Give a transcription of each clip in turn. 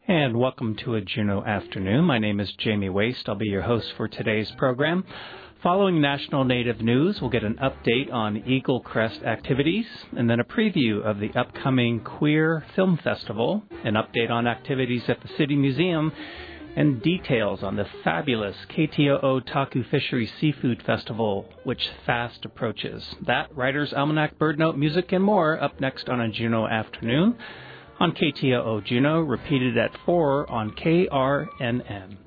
And welcome to a Juneau afternoon. My name is Jamie Waste. I'll be your host for today's program. Following National Native News, we'll get an update on Eagle Crest activities, and then a preview of the upcoming Queer Film Festival, an update on activities at the City Museum, and details on the fabulous KTOO Taku Fishery Seafood Festival, which fast approaches. That, Writer's Almanac, Bird Note, music, and more up next on a Juneau afternoon on KTOO Juneau, repeated at 4 on KRNN.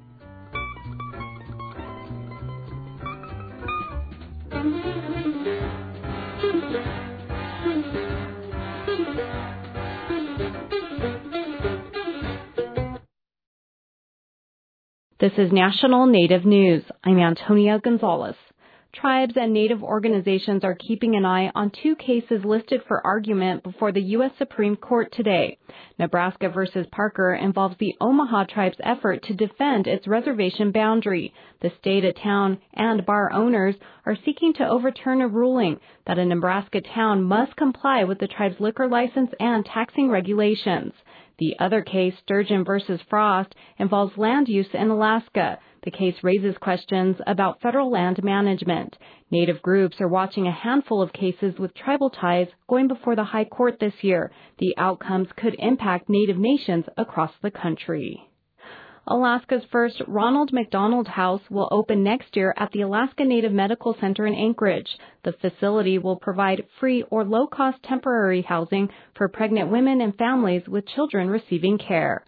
This is National Native News. I'm Antonia Gonzalez. Tribes and Native organizations are keeping an eye on two cases listed for argument before the U.S. Supreme Court today. Nebraska versus Parker involves the Omaha tribe's effort to defend its reservation boundary. The state, town, and bar owners are seeking to overturn a ruling that a Nebraska town must comply with the tribe's liquor license and taxing regulations. The other case, Sturgeon versus Frost, involves land use in Alaska. The case raises questions about federal land management. Native groups are watching a handful of cases with tribal ties going before the High Court this year. The outcomes could impact Native nations across the country. Alaska's first Ronald McDonald House will open next year at the Alaska Native Medical Center in Anchorage. The facility will provide free or low-cost temporary housing for pregnant women and families with children receiving care.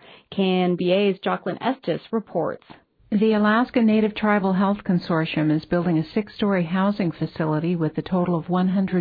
KNBA's Jocelyn Estes reports. The Alaska Native Tribal Health Consortium is building a 6-story housing facility with a total of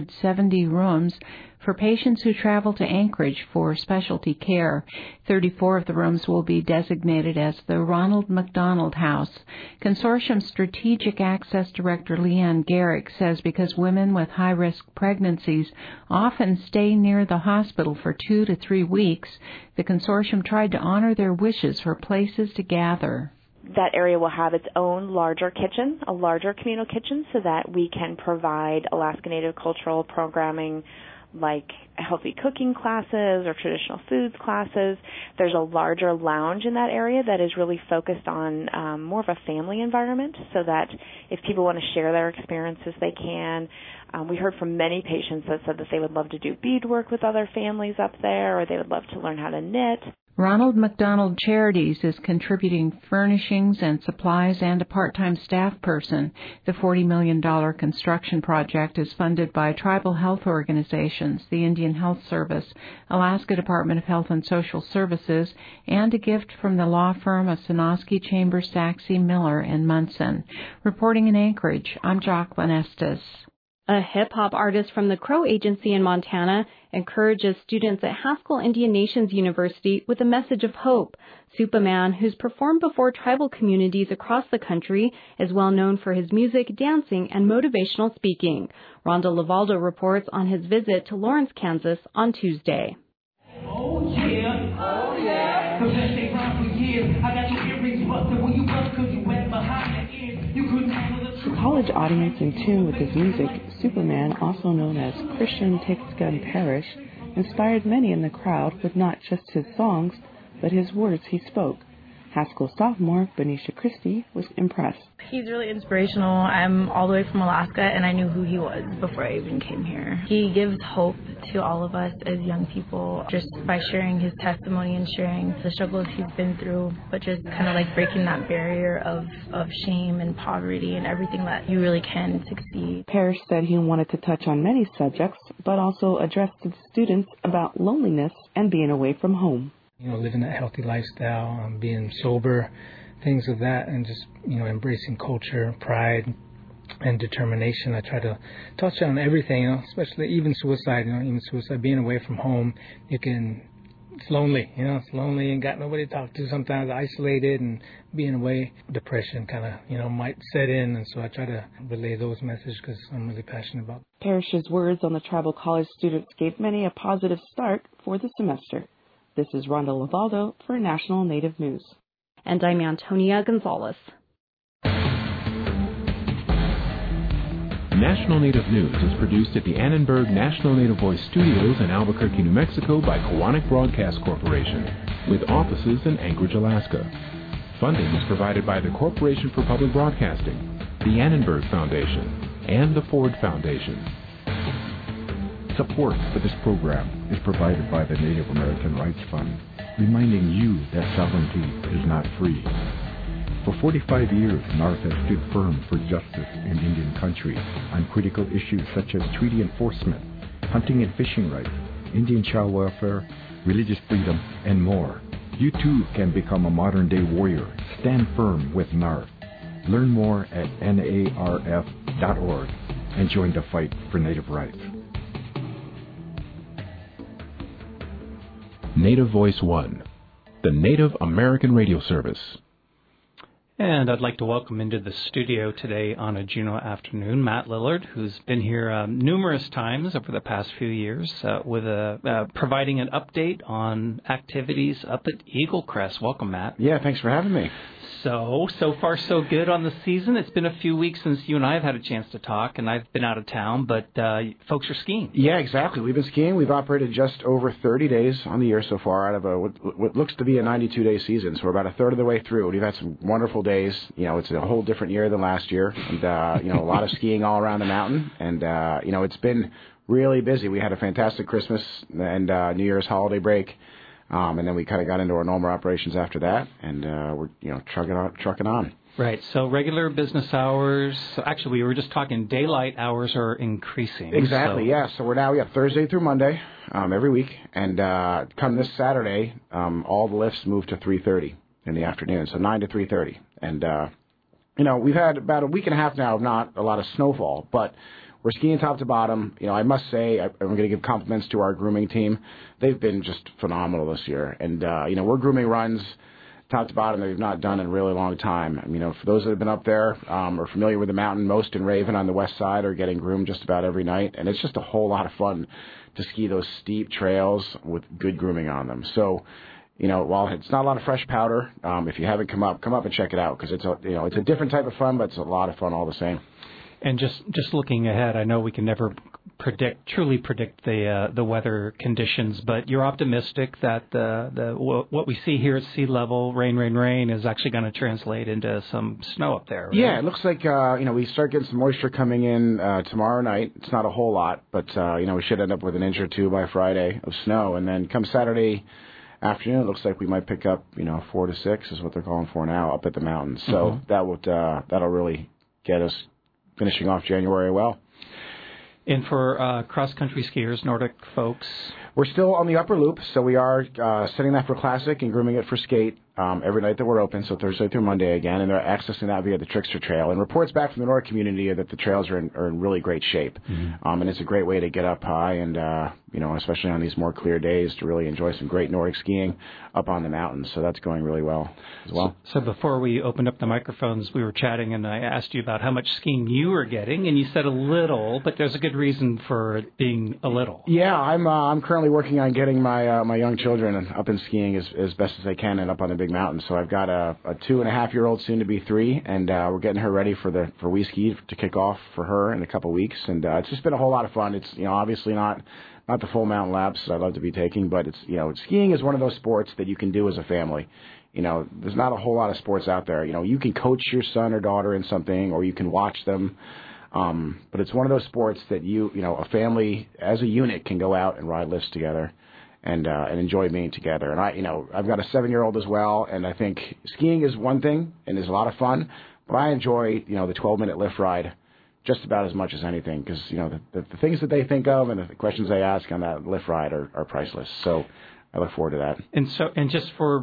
170 rooms for patients who travel to Anchorage for specialty care. 34 of the rooms will be designated as the Ronald McDonald House. Consortium Strategic Access Director Leanne Garrick says because women with high-risk pregnancies often stay near the hospital for 2 to 3 weeks, the consortium tried to honor their wishes for places to gather. That area will have its own larger kitchen, a larger communal kitchen, so that we can provide Alaska Native cultural programming like healthy cooking classes or traditional foods classes. There's a larger lounge in that area that is really focused on more of a family environment, so that if people want to share their experiences, they can. We heard from many patients that said that they would love to do beadwork with other families up there, or they would love to learn how to knit. Ronald McDonald Charities is contributing furnishings and supplies and a part-time staff person. The $40 million construction project is funded by tribal health organizations, the Indian Health Service, Alaska Department of Health and Social Services, and a gift from the law firm of Sonosky, Chambers, Saxe, Miller, and Munson. Reporting in Anchorage, I'm Jocelyn Estes. A hip-hop artist from the Crow Agency in Montana encourages students at Haskell Indian Nations University with a message of hope. Superman, who's performed before tribal communities across the country, is well known for his music, dancing, and motivational speaking. Rhonda Lavaldo reports on his visit to Lawrence, Kansas on Tuesday. Oh yeah, oh yeah. The best they rhyme for years. I got your earrings busted when you bust 'cause you went behind the ears. You couldn't handle the truth. A college audience in tune with his music, Superman, also known as Christian Takes Gun Parish, inspired many in the crowd with not just his songs, but his words he spoke. Haskell sophomore Benicia Christie was impressed. He's really inspirational. I'm all the way from Alaska, and I knew who he was before I even came here. He gives hope to all of us as young people just by sharing his testimony and sharing the struggles he's been through, but just kind of like breaking that barrier of shame and poverty and everything that you really can succeed. Parrish said he wanted to touch on many subjects, but also address to the students about loneliness and being away from home. Living that healthy lifestyle, being sober, things of that, and just, embracing culture, pride, and determination. I try to touch on everything, especially even suicide, being away from home. It's lonely, it's lonely and got nobody to talk to, sometimes isolated, and being away, depression kind of, might set in, and so I try to relay those messages because I'm really passionate about it. Parrish's words on the tribal college students gave many a positive start for the semester. This is Rhonda Lavaldo for National Native News. And I'm Antonia Gonzalez. National Native News is produced at the Annenberg National Native Voice Studios in Albuquerque, New Mexico by Koahnic Broadcast Corporation, with offices in Anchorage, Alaska. Funding is provided by the Corporation for Public Broadcasting, the Annenberg Foundation, and the Ford Foundation. Support for this program is provided by the Native American Rights Fund, reminding you that sovereignty is not free. For 45 years, NARF has stood firm for justice in Indian country on critical issues such as treaty enforcement, hunting and fishing rights, Indian child welfare, religious freedom, and more. You too can become a modern-day warrior. Stand firm with NARF. Learn more at narf.org and join the fight for Native rights. Native Voice One, the Native American Radio Service. And I'd like to welcome into the studio today on a Juneau afternoon Matt Lillard, who's been here numerous times over the past few years with providing an update on activities up at Eagle Crest. Welcome, Matt. Yeah, thanks for having me. So far so good on the season. It's been a few weeks since you and I have had a chance to talk, and I've been out of town, but folks are skiing. Yeah, exactly. We've been skiing. We've operated just over 30 days on the year so far out of what looks to be a 92-day season, so we're about a third of the way through. We've had some wonderful days. You know, it's a whole different year than last year, and, a lot of skiing all around the mountain, and, it's been really busy. We had a fantastic Christmas and New Year's holiday break. And then we kind of got into our normal operations after that, and we're trucking on. Right. So regular business hours. So actually, we were just talking daylight hours are increasing. Exactly. Yeah. So we're now Thursday through Monday every week, and come this Saturday, all the lifts move to 3:30 in the afternoon. So 9 to 3:30, and we've had about a week and a half now of not a lot of snowfall, but we're skiing top to bottom. I must say, I'm going to give compliments to our grooming team. They've been just phenomenal this year. And, we're grooming runs top to bottom that we've not done in a really long time. For those that have been up there or familiar with the mountain, Most and Raven on the west side are getting groomed just about every night. And it's just a whole lot of fun to ski those steep trails with good grooming on them. So, while it's not a lot of fresh powder, if you haven't come up and check it out, because it's a different type of fun, but it's a lot of fun all the same. And just looking ahead, I know we can never truly predict the weather conditions, but you're optimistic that what we see here at sea level, rain, is actually going to translate into some snow up there. Right? Yeah, it looks like we start getting some moisture coming in tomorrow night. It's not a whole lot, but we should end up with an inch or two by Friday of snow, and then come Saturday afternoon, it looks like we might pick up 4 to 6 is what they're calling for now up at the mountains. So that'll really get us finishing off January well. And for cross-country skiers, Nordic folks? We're still on the upper loop, so we are setting that for Classic and grooming it for skate every night that we're open, so Thursday through Monday again, and they're accessing that via the Trickster Trail. And reports back from the Nordic community are that the trails are in really great shape, and it's a great way to get up high and, especially on these more clear days, to really enjoy some great Nordic skiing up on the mountains. So that's going really well as well. So before we opened up the microphones, we were chatting, and I asked you about how much skiing you were getting, and you said a little, but there's a good reason for it being a little. Yeah, I'm currently working on getting my young children up and skiing as best as they can and up on the big mountain. So I've got a 2.5-year-old, soon to be 3, and we're getting her ready for We Ski to kick off for her in a couple weeks. And it's just been a whole lot of fun. It's obviously not the full mountain laps I'd love to be taking, but it's skiing is one of those sports that you can do as a family. There's not a whole lot of sports out there. You can coach your son or daughter in something, or you can watch them. But it's one of those sports that a family as a unit can go out and ride lifts together and enjoy being together. And I've got a 7-year-old as well, and I think skiing is one thing and is a lot of fun, but I enjoy, the 12-minute lift ride just about as much as anything, because, the things that they think of and the questions they ask on that lift ride are priceless. So I look forward to that. And just for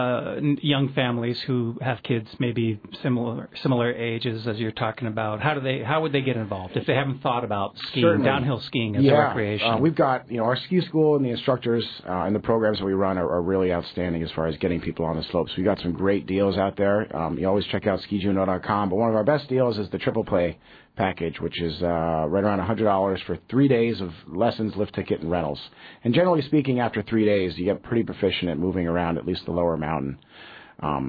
young families who have kids maybe similar ages as you're talking about, how would they get involved if they haven't thought about skiing, certainly, downhill skiing as a recreation? We've got our ski school and the instructors and the programs that we run are really outstanding as far as getting people on the slopes. We've got some great deals out there. You always check out skijuneau.com, but one of our best deals is the Triple Play package, which is right around $100 for 3 days of lessons, lift ticket, and rentals. And generally speaking, after 3 days, you get pretty proficient at moving around at least the lower mountain.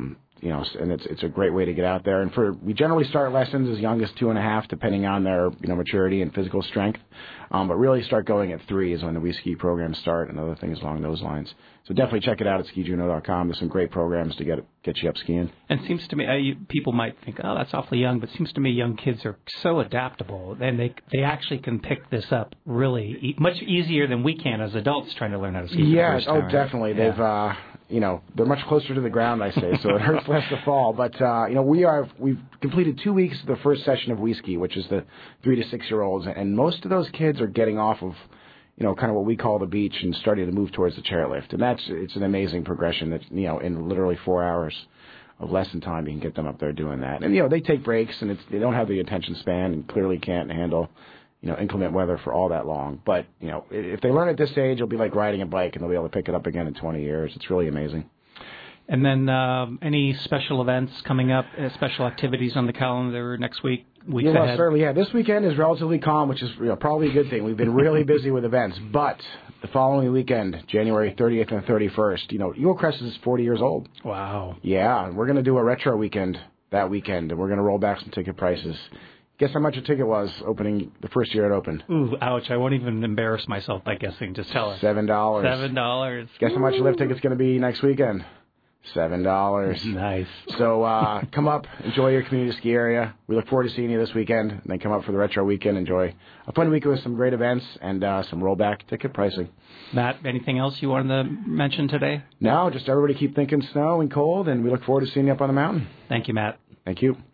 and it's a great way to get out there. And we generally start lessons as young as 2.5, depending on their maturity and physical strength. But really start going at 3 is when the We Ski programs start and other things along those lines. So definitely check it out at skijuno.com. There's some great programs to get you up skiing. And it seems to me, people might think, oh, that's awfully young, but it seems to me young kids are so adaptable, and they actually can pick this up really much easier than we can as adults trying to learn how to ski for the first time. Definitely. Yeah. They've, they're much closer to the ground, I say, so it hurts less to fall. But, we've completed 2 weeks of the first session of We Ski, which is the 3 to 6 year olds, and most of those kids are getting off of kind of what we call the beach and starting to move towards the chairlift. And it's an amazing progression that, in literally 4 hours of lesson time, you can get them up there doing that. And, they take breaks, and they don't have the attention span and clearly can't handle, inclement weather for all that long. But, if they learn at this age, it'll be like riding a bike, and they'll be able to pick it up again in 20 years. It's really amazing. And then any special events coming up, special activities on the calendar next week? Ahead? Certainly, yeah. This weekend is relatively calm, which is probably a good thing. We've been really busy with events, but the following weekend, January 30th and 31st, Eagle Crest is 40 years old. Wow. Yeah, and we're going to do a retro weekend that weekend, and we're going to roll back some ticket prices. Guess how much a ticket was opening the first year it opened? Ooh, ouch. I won't even embarrass myself by guessing. Just tell us. $7. $7. Guess how much a lift ticket's going to be next weekend? $7. Nice. So come up, enjoy your community ski area. We look forward to seeing you this weekend. And then come up for the retro weekend. Enjoy a fun week with some great events and some rollback ticket pricing. Matt, anything else you wanted to mention today? No, just everybody keep thinking snow and cold, and we look forward to seeing you up on the mountain. Thank you, Matt. Thank you.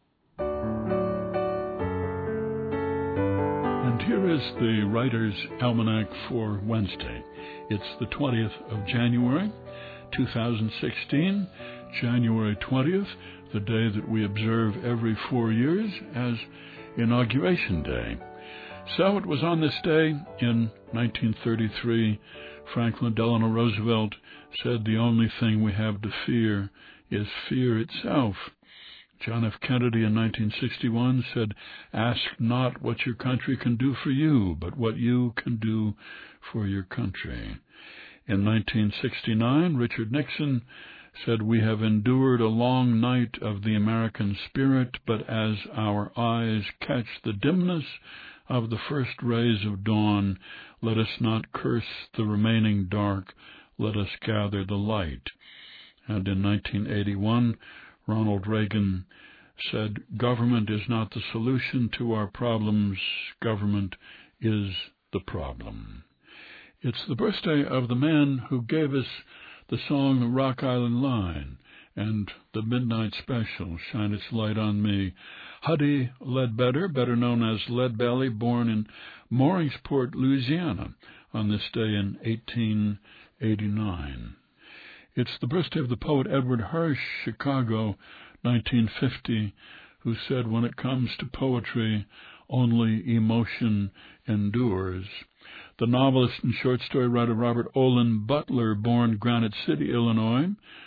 And here is the Writer's Almanac for Wednesday. It's the 20th of January. 2016, January 20th, the day that we observe every 4 years as Inauguration Day. So it was on this day in 1933, Franklin Delano Roosevelt said the only thing we have to fear is fear itself. John F. Kennedy in 1961 said, ask not what your country can do for you, but what you can do for your country. In 1969, Richard Nixon said, we have endured a long night of the American spirit, but as our eyes catch the dimness of the first rays of dawn, let us not curse the remaining dark, let us gather the light. And in 1981, Ronald Reagan said, government is not the solution to our problems, government is the problem. It's the birthday of the man who gave us the song The Rock Island Line and the Midnight Special, Shine Its Light on Me. Huddie Ledbetter, better known as Leadbelly, born in Mooringsport, Louisiana, on this day in 1889. It's the birthday of the poet Edward Hirsch, Chicago, 1950, who said, when it comes to poetry, only emotion endures. The novelist and short story writer Robert Olin Butler, born Granite City, Illinois,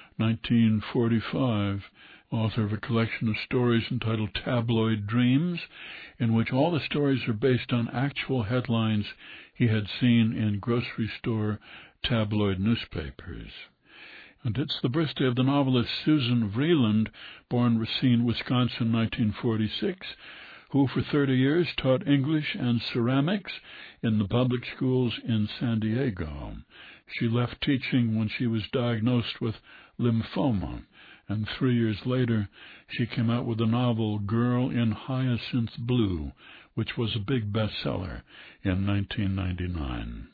1945, author of a collection of stories entitled Tabloid Dreams, in which all the stories are based on actual headlines he had seen in grocery store tabloid newspapers. And it's the birthday of the novelist Susan Vreeland, born Racine, Wisconsin, 1946, who for 30 years taught English and ceramics in the public schools in San Diego. She left teaching when she was diagnosed with lymphoma, and 3 years later she came out with the novel Girl in Hyacinth Blue, which was a big bestseller in 1999.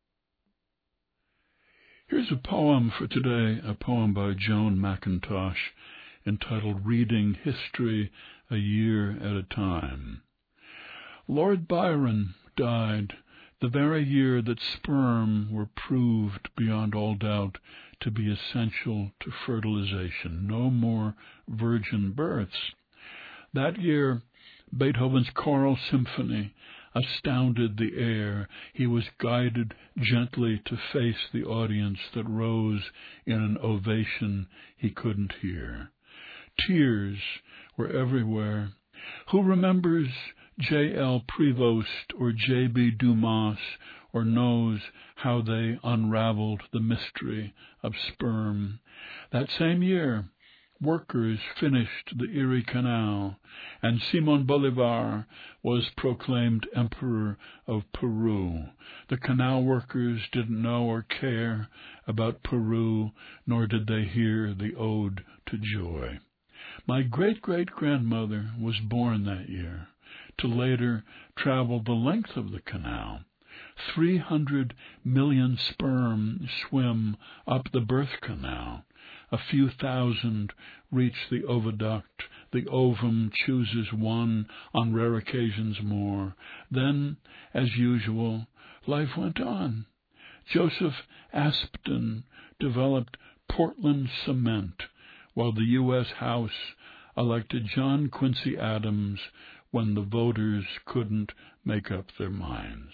Here's a poem for today, a poem by Joan McIntosh, entitled Reading History a Year at a Time. Lord Byron died the very year that sperm were proved beyond all doubt to be essential to fertilization. No more virgin births. That year, Beethoven's choral symphony astounded the air. He was guided gently to face the audience that rose in an ovation he couldn't hear. Tears were everywhere. Who remembers J.L. Prevost or J.B. Dumas, or knows how they unraveled the mystery of sperm? That same year, workers finished the Erie Canal, and Simon Bolivar was proclaimed Emperor of Peru. The canal workers didn't know or care about Peru, nor did they hear the Ode to Joy. My great-great-grandmother was born that year, to later travel the length of the canal. 300 million sperm swim up the birth canal. A few thousand reach the oviduct. The ovum chooses one, on rare occasions more. Then, as usual, life went on. Joseph Aspdin developed Portland cement, while the U.S. House elected John Quincy Adams when the voters couldn't make up their minds.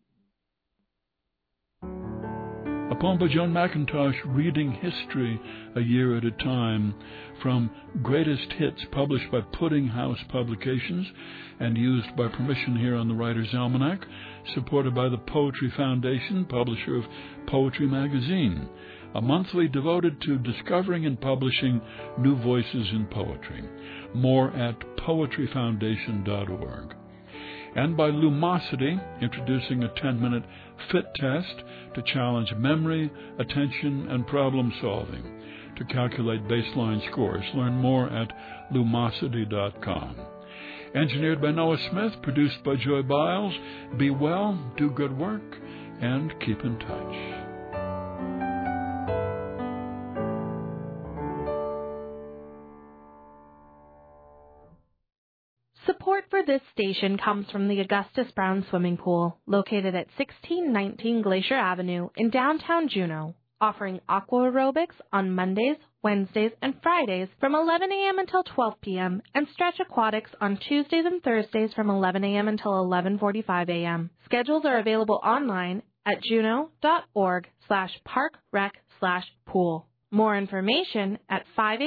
A poem by Joan McIntosh, Reading History a Year at a Time, from Greatest Hits, published by Pudding House Publications and used by permission here on the Writer's Almanac, supported by the Poetry Foundation, publisher of Poetry Magazine, a monthly devoted to discovering and publishing new voices in poetry. More at poetryfoundation.org. And by Lumosity, introducing a 10-minute fit test to challenge memory, attention, and problem-solving. To calculate baseline scores, learn more at lumosity.com. Engineered by Noah Smith, produced by Joy Biles. Be well, do good work, and keep in touch. Support for this station comes from the Augustus Brown Swimming Pool, located at 1619 Glacier Avenue in downtown Juneau, offering aqua aerobics on Mondays, Wednesdays, and Fridays from 11 a.m. until 12 p.m. and stretch aquatics on Tuesdays and Thursdays from 11 a.m. until 11:45 a.m. Schedules are available online at juneau.org/parkrec/pool. More information at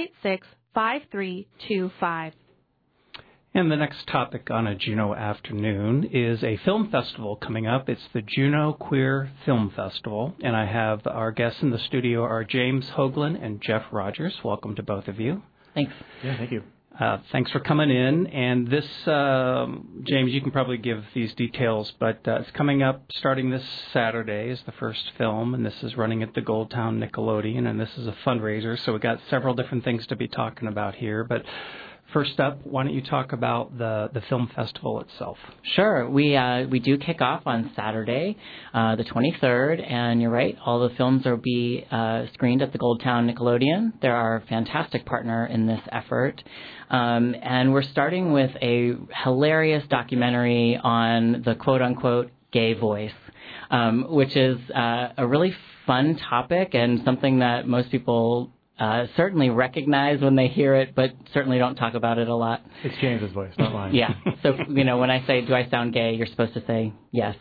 586-5325. And the next topic on a Juneau afternoon is a film festival coming up. It's the Juneau Queer Film Festival, and I have our guests in the studio are James Hoagland and Jeff Rogers. Welcome to both of you. Thanks. Yeah, thank you. Thanks for coming in. And this, James, you can probably give these details, but it's coming up starting this Saturday is the first film, and this is running at the Goldtown Nickelodeon, and this is a fundraiser, so we've got several different things to be talking about here. But first up, why don't you talk about the film festival itself? Sure. We do kick off on Saturday, the 23rd, and you're right, all the films will be screened at the Goldtown Nickelodeon. They're our fantastic partner in this effort. And we're starting with a hilarious documentary on the quote-unquote gay voice, which is a really fun topic and something that most people certainly recognize when they hear it, but certainly don't talk about it a lot. It's James's voice, not mine. Yeah. So, when I say, do I sound gay, you're supposed to say yes.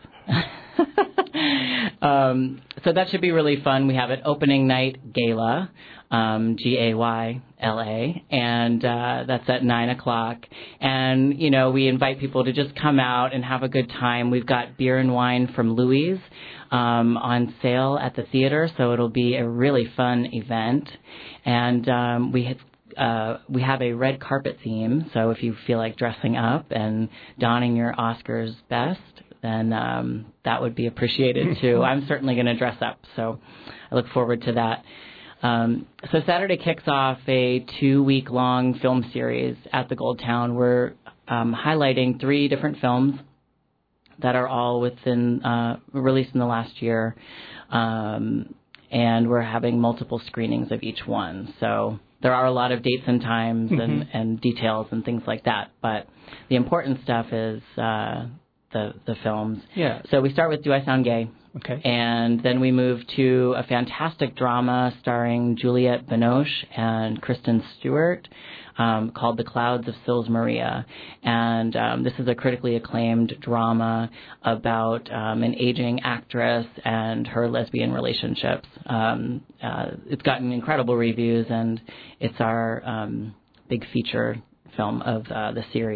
So that should be really fun. We have an opening night gala, Gayla, and that's at 9 o'clock. And, we invite people to just come out and have a good time. We've got beer and wine from Louis on sale at the theater, so it'll be a really fun event. And we have a red carpet theme, so if you feel like dressing up and donning your Oscars best, then that would be appreciated too. I'm certainly going to dress up, so I look forward to that. So Saturday kicks off a 2-week-long film series at the Goldtown. We're highlighting 3 different films that are all released in the last year, and we're having multiple screenings of each one. So there are a lot of dates and times and details and things like that, but the important stuff is the films. Yeah. So we start with Do I Sound Gay? Okay. And then we move to a fantastic drama starring Juliette Binoche and Kristen Stewart called The Clouds of Sils Maria. And this is a critically acclaimed drama about an aging actress and her lesbian relationships. It's gotten incredible reviews, and it's our big feature film of the series.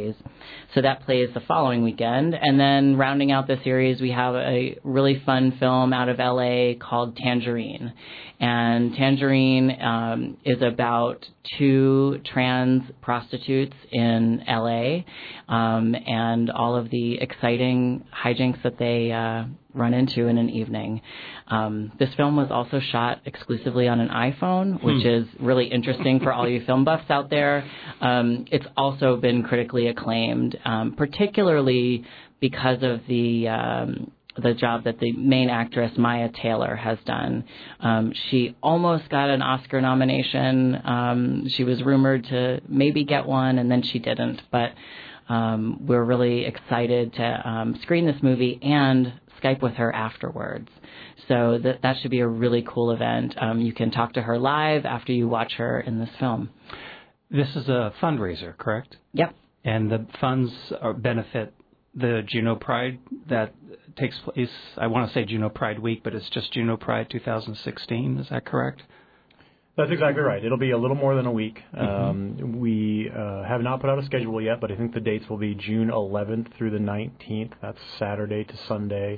So that plays the following weekend. And then rounding out the series, we have a really fun film out of L.A. called Tangerine. And Tangerine is about two trans prostitutes in L.A. And all of the exciting hijinks that they run into in an evening. This film was also shot exclusively on an iPhone, which is really interesting for all you film buffs out there. It's also been critically acclaimed, particularly because of the job that the main actress, Maya Taylor, has done. She almost got an Oscar nomination. She was rumored to maybe get one, and then she didn't. But we're really excited to screen this movie and Skype with her afterwards. So that should be a really cool event. You can talk to her live after you watch her in this film. This is a fundraiser, correct? Yep. And the funds benefit the Juneau Pride that takes place, I want to say Juneau Pride Week, but it's just Juneau Pride 2016. Is that correct? That's exactly right. It'll be a little more than a week. We have not put out a schedule yet, but I think the dates will be June 11th through the 19th. That's Saturday to Sunday.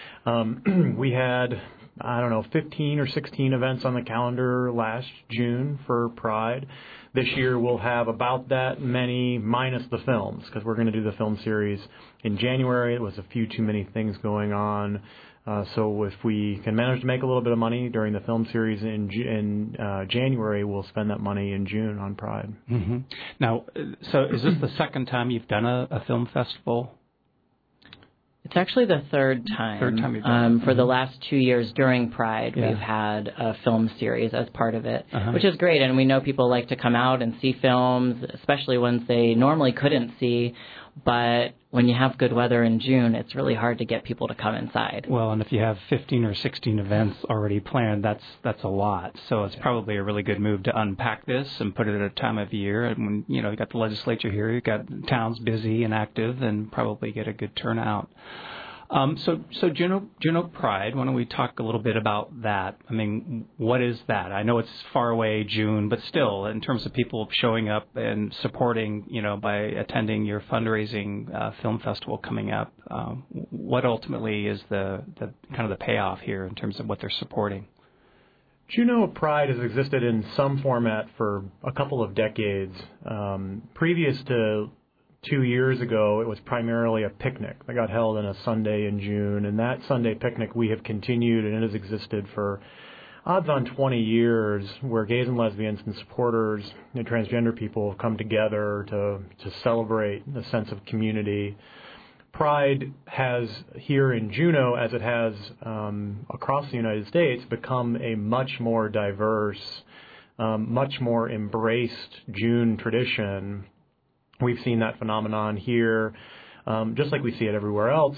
We had, 15 or 16 events on the calendar last June for Pride. This year we'll have about that many minus the films, because we're going to do the film series in January. It was a few too many things going on. So if we can manage to make a little bit of money during the film series in January, we'll spend that money in June on Pride. Mm-hmm. Now, so is this the second time you've done a film festival? It's actually the third time. Third time you've done it. For the last 2 years during Pride, we've had a film series as part of it, which is great. And we know people like to come out and see films, especially ones they normally couldn't see. But when you have good weather in June, it's really hard to get people to come inside. Well, and if you have 15 or 16 events already planned, that's a lot. So it's probably a really good move to unpack this and put it at a time of year. And when you got the legislature here, you've got towns busy and active, and probably get a good turnout. So Juneau Pride, why don't we talk a little bit about that? I mean, what is that? I know it's far away, June, but still, in terms of people showing up and supporting, by attending your fundraising film festival coming up, what ultimately is the kind of the payoff here in terms of what they're supporting? Juneau Pride has existed in some format for a couple of decades. Previous to 2 years ago, it was primarily a picnic that got held on a Sunday in June, and that Sunday picnic we have continued, and it has existed for odds on 20 years, where gays and lesbians and supporters and transgender people have come together to celebrate the sense of community. Pride has, here in Juneau, as it has across the United States, become a much more diverse, much more embraced June tradition. We've seen that phenomenon here, just like we see it everywhere else.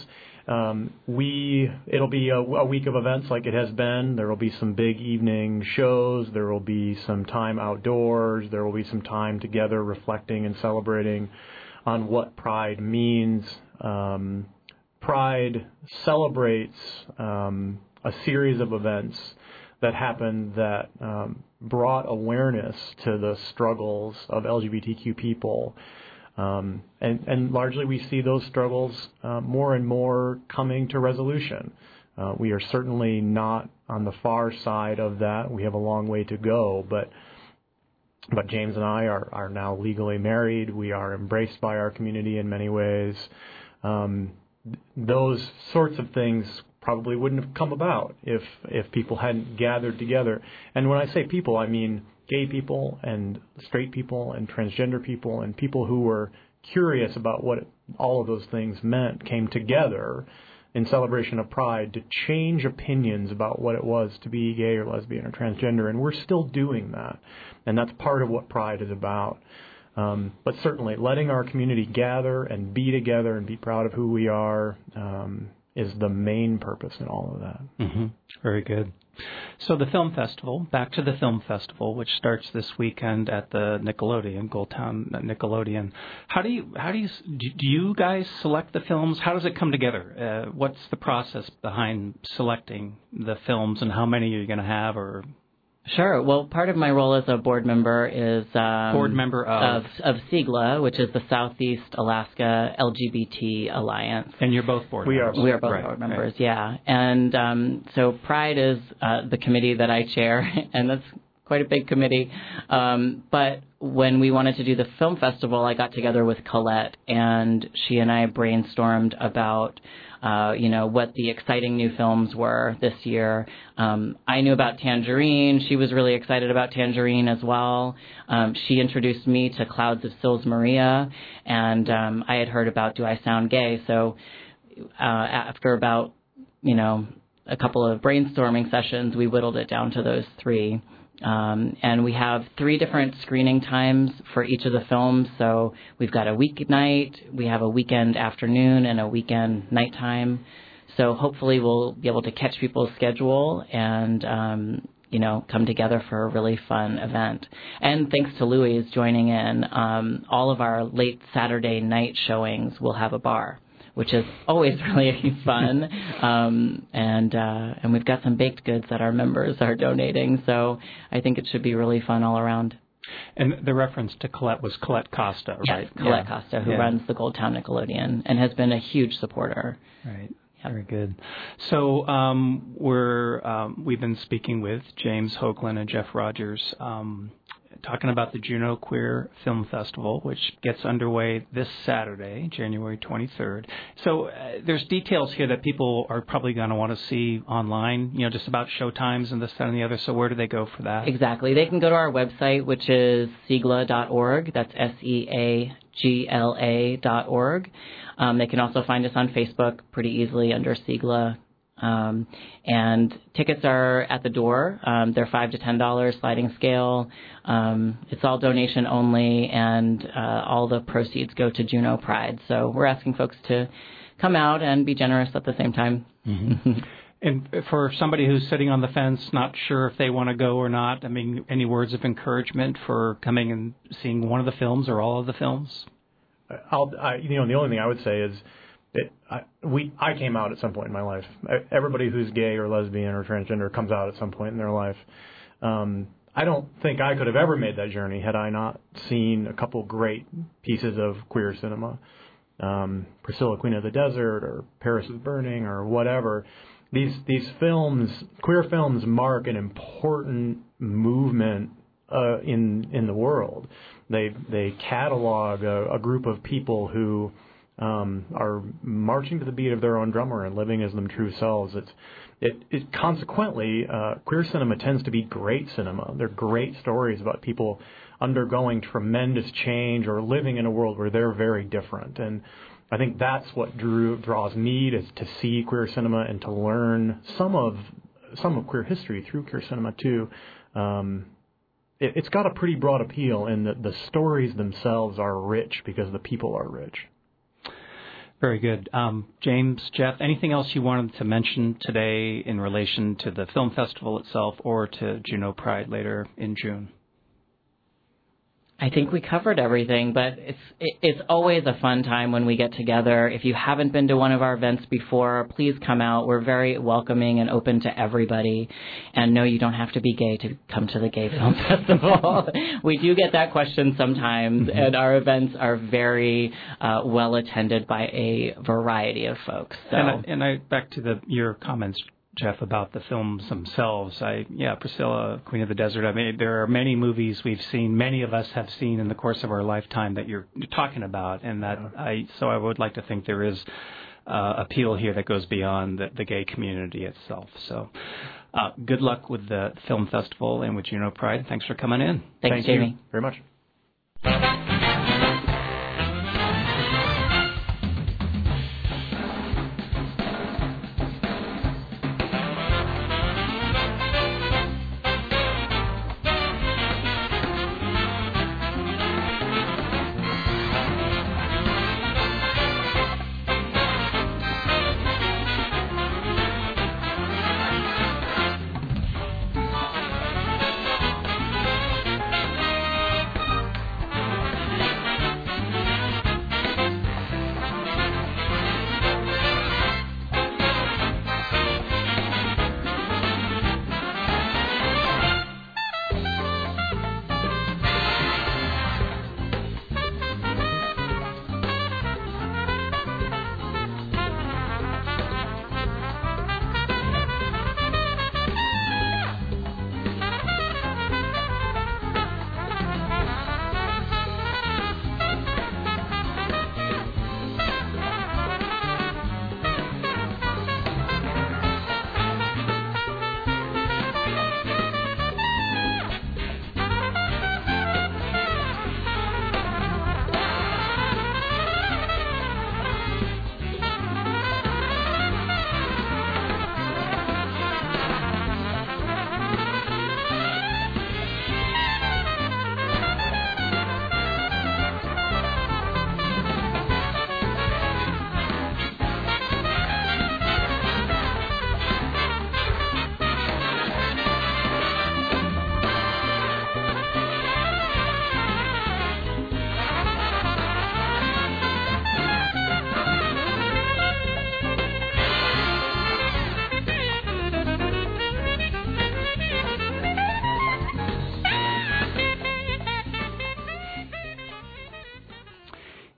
It'll be a week of events like it has been. There will be some big evening shows. There will be some time outdoors. There will be some time together reflecting and celebrating on what Pride means. Pride celebrates a series of events that happened that brought awareness to the struggles of LGBTQ people. And largely we see those struggles more and more coming to resolution. We are certainly not on the far side of that. We have a long way to go, but James and I are now legally married. We are embraced by our community in many ways. Those sorts of things probably wouldn't have come about if people hadn't gathered together. And when I say people, I mean gay people and straight people and transgender people and people who were curious about what all of those things meant came together in celebration of Pride to change opinions about what it was to be gay or lesbian or transgender, and we're still doing that. And that's part of what Pride is about. But certainly letting our community gather and be together and be proud of who we are is the main purpose in all of that. Mm-hmm. Very good. So the film festival, back to the film festival, which starts this weekend at the Nickelodeon, Goldtown Nickelodeon. Do you guys select the films? How does it come together? What's the process behind selecting the films, and how many are you going to have? Or Sure. Well, part of my role as a board member is board member of SIGLA, which is the Southeast Alaska LGBT Alliance. And you're both board members. We are both board members, yeah. And so Pride is the committee that I chair, and that's quite a big committee. But when we wanted to do the film festival, I got together with Colette, and she and I brainstormed about what the exciting new films were this year. I knew about Tangerine. She was really excited about Tangerine as well. She introduced me to Clouds of Sils Maria, and I had heard about Do I Sound Gay? So after about, a couple of brainstorming sessions, we whittled it down to those three. And we have 3 different screening times for each of the films. So we've got a weeknight, we have a weekend afternoon, and a weekend nighttime. So hopefully we'll be able to catch people's schedule and, come together for a really fun event. And thanks to Louise joining in, all of our late Saturday night showings will have a bar, which is always really fun. And we've got some baked goods that our members are donating, so I think it should be really fun all around. And the reference to Colette was Colette Costa, right? Yes, Colette Costa, who runs the Gold Town Nickelodeon and has been a huge supporter. Right. Yep. Very good. So we've been speaking with James Hoagland and Jeff Rogers, talking about the Juneau Queer Film Festival, which gets underway this Saturday, January 23rd. So there's details here that people are probably going to want to see online, just about showtimes and this, that, and the other. So where do they go for that? Exactly. They can go to our website, which is SIGLA.org. That's SEAGLA.org. They can also find us on Facebook pretty easily under SIGLA. And tickets are at the door. They're $5 to $10 sliding scale. It's all donation only, and all the proceeds go to Juneau Pride. So we're asking folks to come out and be generous at the same time. Mm-hmm. And for somebody who's sitting on the fence, not sure if they want to go or not, any words of encouragement for coming and seeing one of the films or all of the films? The only thing I would say is I came out at some point in my life. Everybody who's gay or lesbian or transgender comes out at some point in their life. I don't think I could have ever made that journey had I not seen a couple great pieces of queer cinema. Priscilla, Queen of the Desert, or Paris is Burning, or whatever. These films, queer films, mark an important movement in the world. They catalog a group of people who are marching to the beat of their own drummer and living as them true selves. It consequently, queer cinema tends to be great cinema. They're great stories about people undergoing tremendous change or living in a world where they're very different. And I think that's what draws me to see queer cinema and to learn some of queer history through queer cinema too. It's got a pretty broad appeal, and the stories themselves are rich because the people are rich. Very good. James, Jeff, anything else you wanted to mention today in relation to the film festival itself or to Juneau Pride later in June? I think we covered everything, but it's always a fun time when we get together. If you haven't been to one of our events before, please come out. We're very welcoming and open to everybody. And no, you don't have to be gay to come to the Gay Film Festival. We do get that question sometimes, and our events are very well attended by a variety of folks. So. And I back to your comments, Jeff, about the films themselves. Priscilla, Queen of the Desert. There are many movies we've seen, many of us have seen in the course of our lifetime that you're talking about, and I would like to think there is appeal here that goes beyond the gay community itself. So good luck with the film festival and with Juneau Pride. Thanks for coming in. Thanks, Jamie. You very much.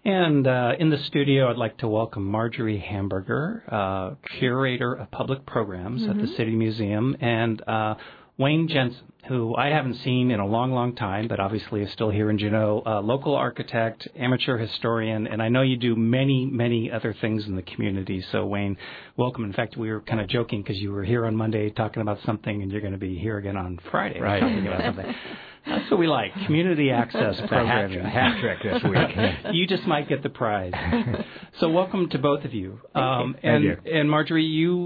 And in the studio, I'd like to welcome Marjorie Hamburger, Curator of Public Programs at the City Museum, and Wayne Jensen, who I haven't seen in a long, long time, but obviously is still here in Juneau, local architect, amateur historian, and I know you do many, many other things in the community. So, Wayne, welcome. In fact, we were kind of joking because you were here on Monday talking about something, and you're going to be here again on Friday talking about something. That's what we like, community access programming. A hat trick this week. You just might get the prize. So welcome to both of you. Thank you. And Marjorie,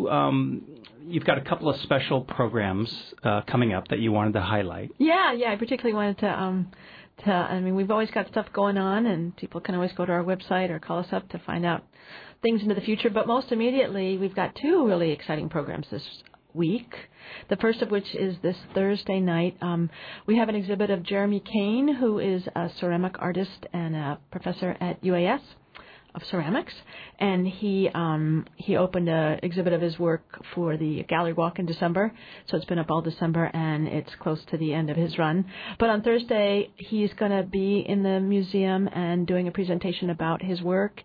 you've got a couple of special programs coming up that you wanted to highlight. Yeah, I particularly wanted to, I mean, we've always got stuff going on, and people can always go to our website or call us up to find out things into the future. But most immediately, we've got two really exciting programs this week. The first of which is this Thursday night. We have an exhibit of Jeremy Kane, who is a ceramic artist and a professor at UAS of ceramics, and he opened an exhibit of his work for the gallery walk in December. So it's been up all December, and it's close to the end of his run. But on Thursday, he's going to be in the museum and doing a presentation about his work,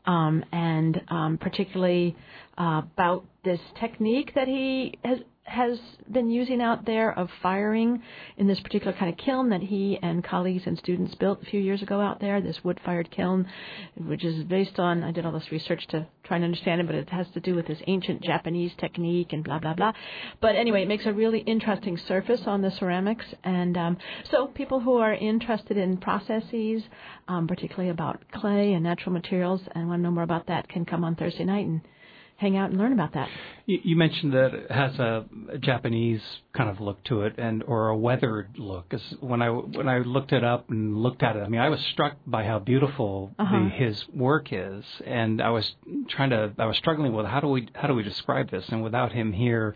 and particularly about this technique that he has been using out there of firing in this particular kind of kiln that he and colleagues and students built a few years ago out there, this wood-fired kiln, which is based on, I did all this research to try and understand it, but it has to do with this ancient Japanese technique and blah, blah, blah. But anyway, it makes a really interesting surface on the ceramics. And so people who are interested in processes, particularly about clay and natural materials, and want to know more about that, can come on Thursday night and hang out and learn about that. You mentioned that it has a Japanese kind of look to it, or a weathered look. 'Cause when I looked it up and looked at it, I mean, I was struck by how beautiful his work is, and I was struggling with how do we describe this, and without him here.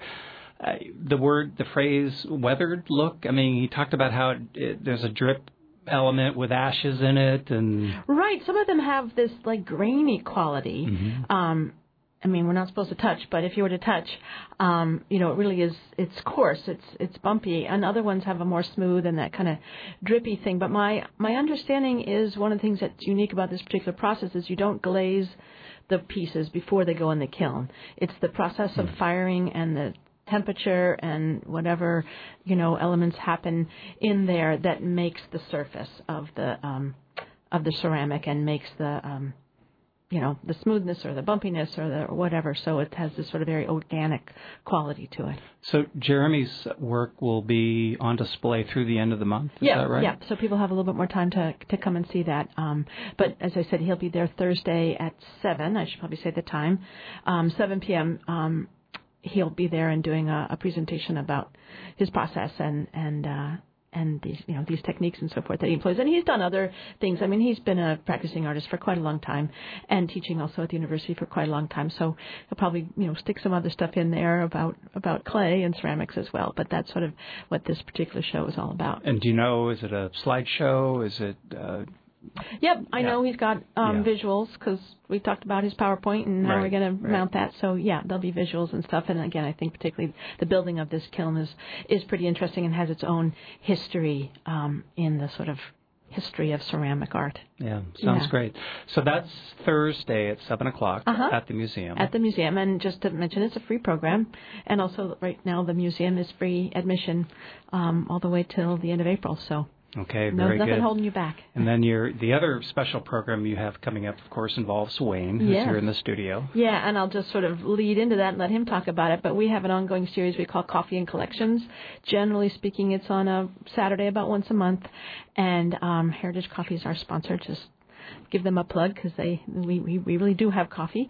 The phrase weathered look, I mean, he talked about how there's a drip element with ashes in it, and right, some of them have this like grainy quality. I mean, we're not supposed to touch, but if you were to touch, it really is, it's coarse, it's bumpy, and other ones have a more smooth and that kind of drippy thing. But my understanding is one of the things that's unique about this particular process is you don't glaze the pieces before they go in the kiln. It's the process of firing and the temperature and whatever, elements happen in there that makes the surface of the ceramic and makes the the smoothness or the bumpiness or the whatever. So it has this sort of very organic quality to it. So Jeremy's work will be on display through the end of the month. Is that right? Yeah. So people have a little bit more time to come and see that. But as I said, he'll be there Thursday at 7. I should probably say the time. 7 p.m. He'll be there and doing a presentation about his process and these techniques and so forth that he employs. And he's done other things. I mean, he's been a practicing artist for quite a long time and teaching also at the university for quite a long time. So he'll probably, stick some other stuff in there about clay and ceramics as well. But that's sort of what this particular show is all about. And do you know, is it a slideshow? Is it... Yep, I know he's got visuals because we talked about his PowerPoint and how we're going to mount that. So, yeah, there'll be visuals and stuff. And, again, I think particularly the building of this kiln is pretty interesting and has its own history in the sort of history of ceramic art. Yeah, sounds great. So that's Thursday at 7 o'clock at the museum. At the museum. And just to mention, it's a free program. And also right now the museum is free admission all the way till the end of April. So. Okay, very nothing good. holding you back. And then the other special program you have coming up, of course, involves Wayne, who's here in the studio. Yeah, and I'll just sort of lead into that and let him talk about it. But we have an ongoing series we call Coffee and Collections. Generally speaking, it's on a Saturday about once a month. And Heritage Coffee is our sponsor. Just give them a plug because we really do have coffee.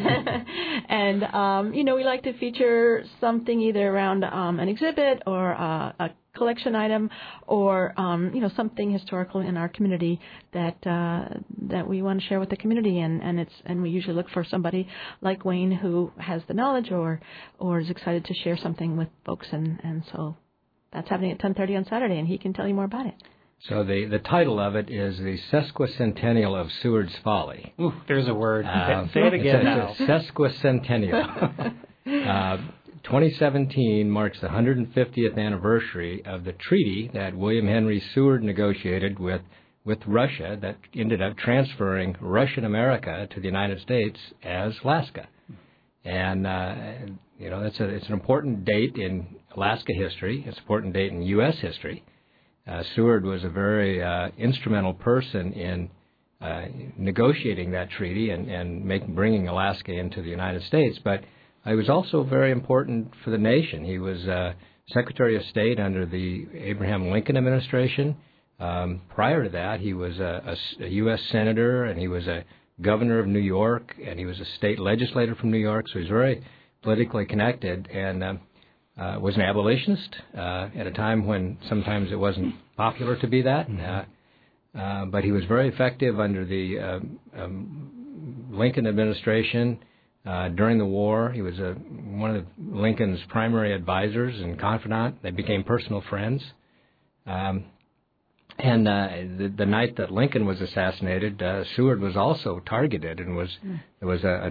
And, we like to feature something either around an exhibit or a collection item or something historical in our community that we want to share with the community, and we usually look for somebody like Wayne who has the knowledge or is excited to share something with folks, and so that's happening at 10:30 on Saturday, and he can tell you more about it. So the title of it is the Sesquicentennial of Seward's Folly. Ooh, there's a word. Say it again now. Sesquicentennial. 2017 marks the 150th anniversary of the treaty that William Henry Seward negotiated with with Russia that ended up transferring Russian America to the United States as Alaska. And, it's an important date in Alaska history. It's an important date in U.S. history. Seward was a very instrumental person in negotiating that treaty and bringing Alaska into the United States. But he was also very important for the nation. He was Secretary of State under the Abraham Lincoln administration. Prior to that, he was a U.S. Senator, and he was a governor of New York, and he was a state legislator from New York, so he's very politically connected, and was an abolitionist at a time when sometimes it wasn't popular to be that. But he was very effective under the Lincoln administration during the war. He was one of Lincoln's primary advisors and confidant. They became personal friends. And the night that Lincoln was assassinated, Seward was also targeted, and there was a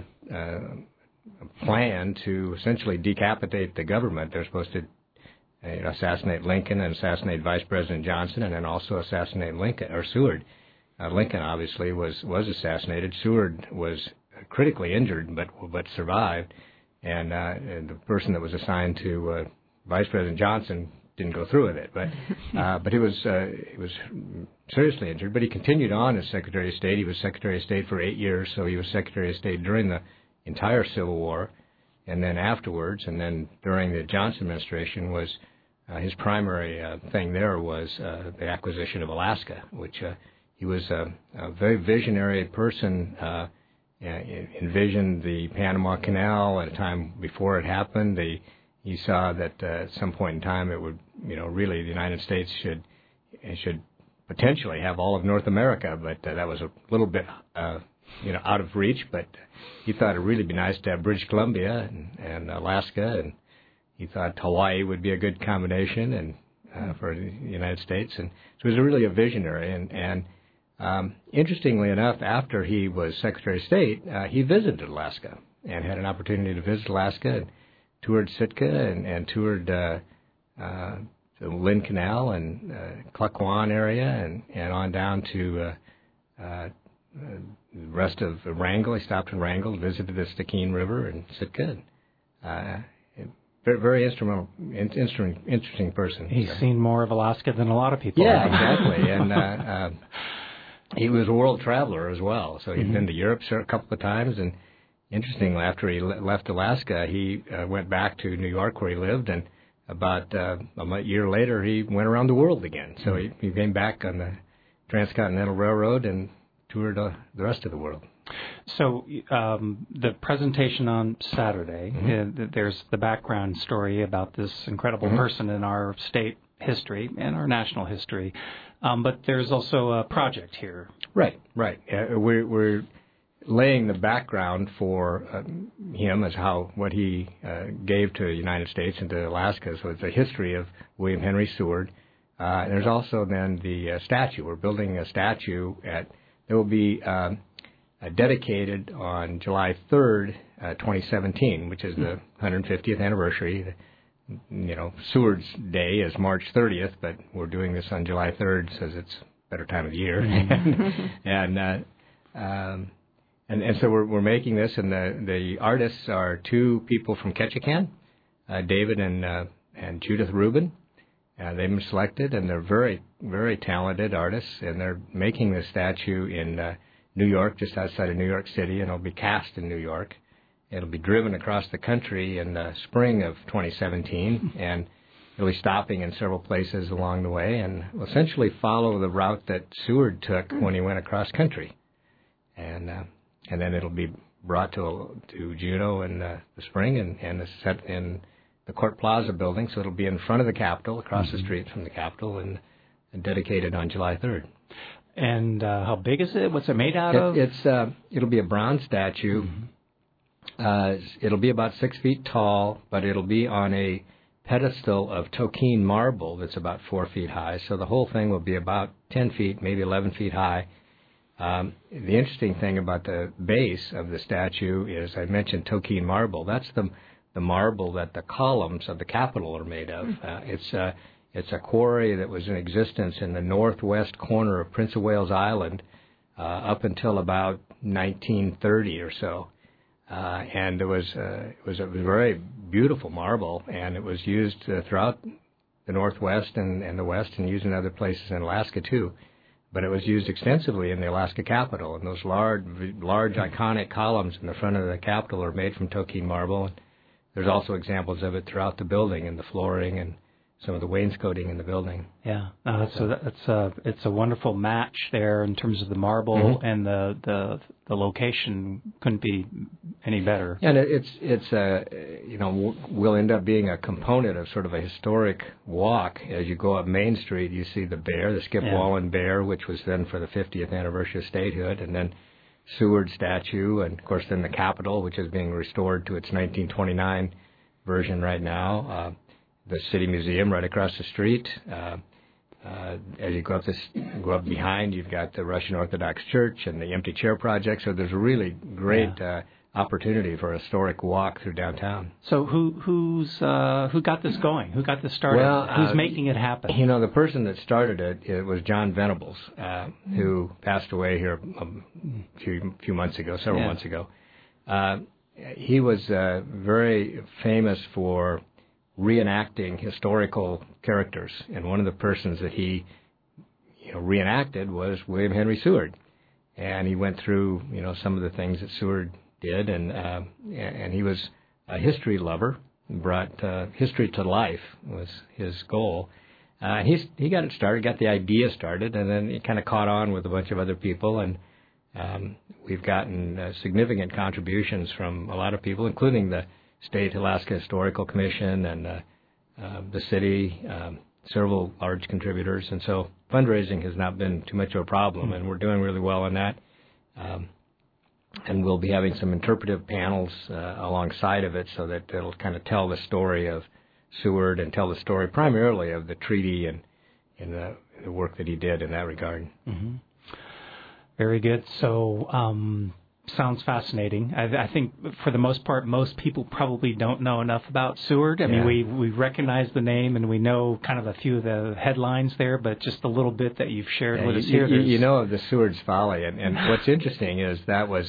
plan to essentially decapitate the government. They're supposed to assassinate Lincoln and assassinate Vice President Johnson, and then also assassinate Seward. Lincoln obviously was assassinated. Seward was critically injured, but survived, and the person that was assigned to Vice President Johnson didn't go through with it, but he was seriously injured. But he continued on as Secretary of State. He was Secretary of State for 8 years, so he was Secretary of State during the entire Civil War, and then afterwards, and then during the Johnson administration was his primary thing there was the acquisition of Alaska, which he was a very visionary person. Envisioned the Panama Canal at a time before it happened. He saw that at some point in time it would, really the United States should potentially have all of North America, but that was a little bit, out of reach. But he thought it'd really be nice to have British Columbia and Alaska, and he thought Hawaii would be a good combination and for the United States. And so he was really a visionary. And interestingly enough, after he was Secretary of State, he visited Alaska and had an opportunity to visit Alaska and toured Sitka and toured the Lynn Canal and Klukwan area and on down to the rest of Wrangell. He stopped in Wrangell, visited the Stikine River and Sitka. Very interesting person. He's seen more of Alaska than a lot of people. Yeah, exactly. And he was a world traveler as well. So he'd been to Europe a couple of times, and interestingly, after he left Alaska, he went back to New York where he lived, and about a year later, he went around the world again. So he came back on the Transcontinental Railroad and toured the rest of the world. So the presentation on Saturday, there's the background story about this incredible person in our state history and our national history, but there's also a project here. Right. We're laying the background for him as what he gave to the United States and to Alaska. So it's a history of William Henry Seward. And there's also then the statue. We're building a statue that will be dedicated on July 3rd, 2017, which is the 150th anniversary. Seward's Day is March 30th, but we're doing this on July 3rd, so it's a better time of the year. And so we're making this, and the artists are two people from Ketchikan, David and Judith Rubin. They've been selected, and they're very, very talented artists, and they're making this statue in New York, just outside of New York City, and it'll be cast in New York. It'll be driven across the country in the spring of 2017, and it'll be stopping in several places along the way, and will essentially follow the route that Seward took when he went across country. And then it'll be brought to Juneau in the spring and set in the Court Plaza building, so it'll be in front of the Capitol, across the street from the Capitol, and dedicated on July 3rd. And how big is it? What's it made out of? It'll be a bronze statue. It'll be about 6 feet tall, but it'll be on a pedestal of Toquine marble that's about 4 feet high. So the whole thing will be about 10 feet, maybe 11 feet high. The interesting thing about the base of the statue is, I mentioned Toquine marble. That's the marble that the columns of the Capitol are made of. It's It's a quarry that was in existence in the northwest corner of Prince of Wales Island up until about 1930 or so. And it was a very beautiful marble, and it was used throughout the Northwest and the West, and used in other places in Alaska too. But it was used extensively in the Alaska Capitol, and those large iconic columns in the front of the Capitol are made from Toquin marble. And there's also examples of it throughout the building, in the flooring and some of the wainscoting in the building. Yeah, it's a wonderful match there in terms of the marble, and the location couldn't be any better. And it's will end up being a component of sort of a historic walk. As you go up Main Street, you see the bear, the Skip Wallen bear, which was then for the 50th anniversary of statehood, and then Seward statue, and of course then the Capitol, which is being restored to its 1929 version right now. The City Museum right across the street. As you go up behind, you've got the Russian Orthodox Church and the Empty Chair Project. So there's a really great opportunity for a historic walk through downtown. So who got this going? Who got this started? Well, who's making it happen? The person that started it was John Venables, who passed away here several months ago. He was very famous for reenacting historical characters, and one of the persons that he reenacted was William Henry Seward, and he went through some of the things that Seward did, and he was a history lover, brought history to life was his goal. He got it started, got the idea started, and then it kind of caught on with a bunch of other people, and we've gotten significant contributions from a lot of people, including the State Alaska Historical Commission and the city, several large contributors. And so fundraising has not been too much of a problem, and we're doing really well on that. And we'll be having some interpretive panels alongside of it so that it'll kind of tell the story of Seward and tell the story primarily of the treaty and the work that he did in that regard. Mm-hmm. Very good. So sounds fascinating. I think for the most part, most people probably don't know enough about Seward. I mean, we recognize the name and we know kind of a few of the headlines there, but just a little bit that you've shared with us here. You know of the Seward's Folly, and what's interesting is